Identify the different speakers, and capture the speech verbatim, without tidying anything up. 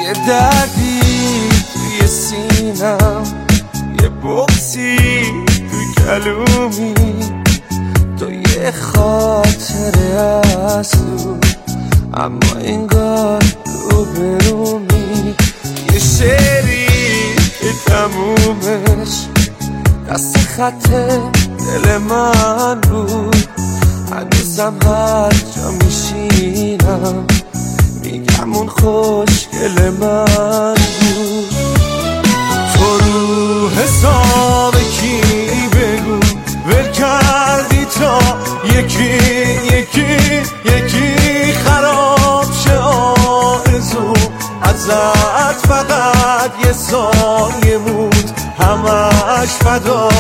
Speaker 1: یه دردی توی سینم، یه بغضی توی گلومی، تو یه خاطره از تو، اما انگار رو برومی. یه شعری که تمومش دست خط دل من بود، هنوزم هر جا میشینم میگم اون خوشگل من بود. تو رو حساب کی بگو ول کردی تا یکی یکی یکی خراب شه آرزو، ازت فقط یه ثانیه موند همش فدا